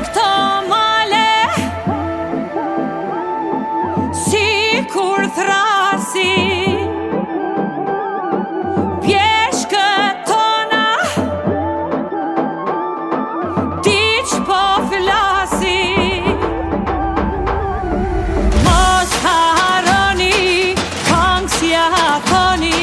këto male, si kur thrasi pjeshkët tona, ti që po flasi. Mos haroni, këngë s'ja thoni,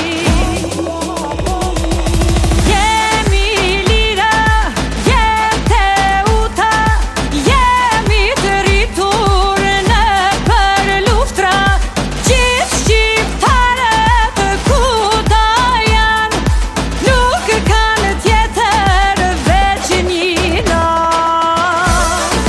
jemi lira, jem të uta, jemi të rritur në për luftra. Gjithë shqiptarët kudo janë, nuk kanë tjetër veç një lot.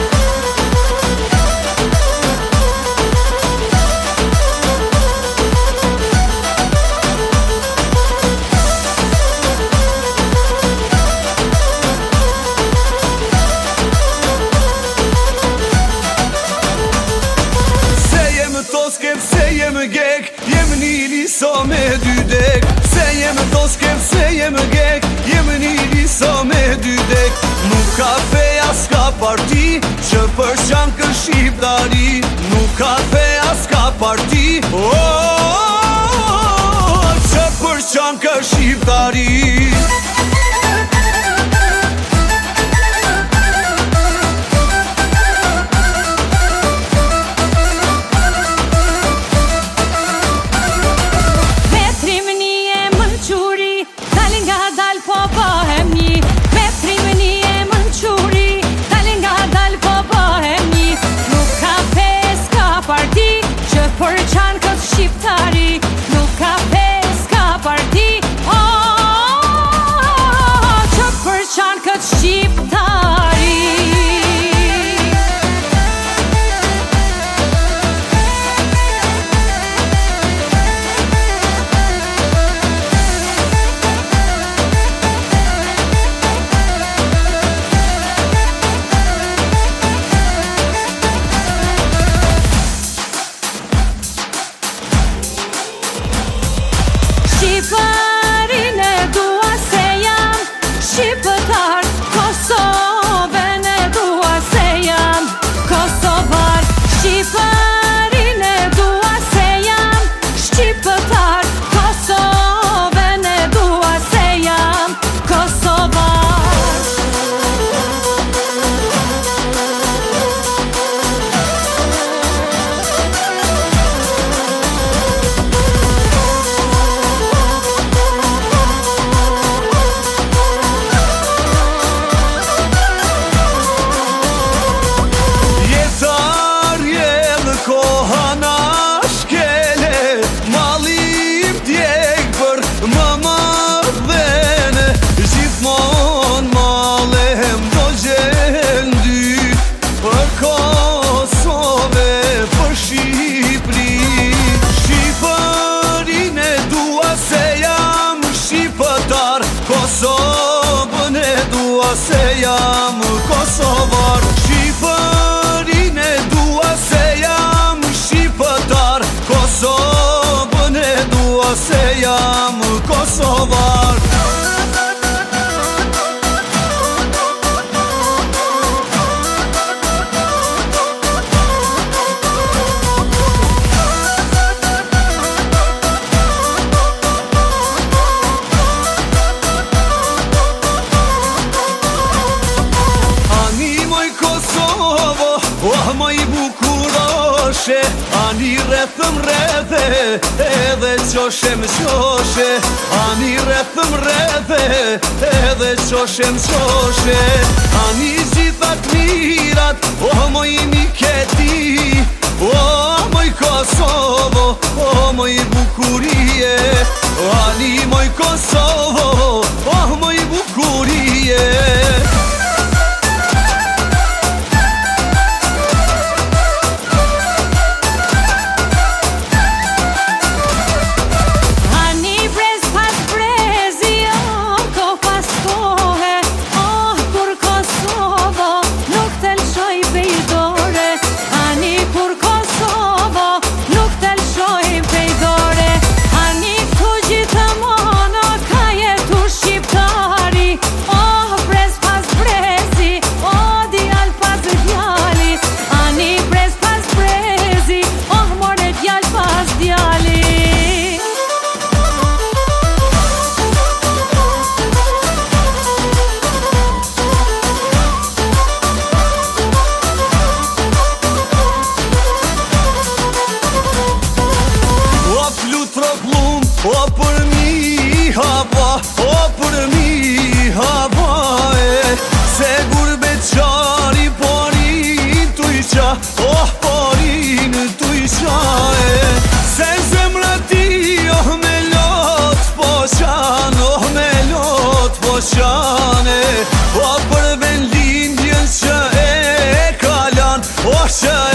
Se jem toskep, se jem gek, jem një liso me dy dek. Se jem toskep, se jem gek, jem një liso me dy dek. Nuk ka feja s'ka parti, që për shankë shqiptari. Nuk ka feja s'ka parti, që për shankë shqiptari. Vetrim një e mënquri, dalin nga dal po bëhem një. Vetrim një e mënquri, dalin nga dal po bëhem një. Nuk ka fes, ka parti, që për qanë këtë shqiptari. Nuk ka fes, ka parti, që për qanë këtë shqiptari. Shqipërin e dua se jam shqiptar, Kosovën e dua se jam kosovar. Shqipërin e dua se jam shqiptar, Kosovën e dua se jam kosovar. Jetar jelë koha na shkele, malim t'jek për më mërdhene. Gjithmon malem do gjendy, për Kosove, për Shqipri. Shqipërin e dua se jam shqiptar, Kosovën e dua se jam kosovar. Shqipërin e dua se jam shqiptar, Kosovën e dua se jam kosovar. Ani moj Kosovo, oh moj bukuroshe, ani rrethëm rrethe, edhe qoshem qoshe. Ani rrethëm rrethe, edhe qoshem qoshe. Ani gjitha t'mirat, oh moj miketi, oh moj Kosovo, oh moj bukurie. Ani moj Kosovo, oh moj bukurie. Ani brez pas brezi, ko pas kohe, kur Kosovo nuk të lëshoj pej dore. Ani kur Kosovo nuk të lëshoj pej dore. Ani këtu gjithë mono ka jetu shqiptari, nane, o për ben lindjen që e kalan, o që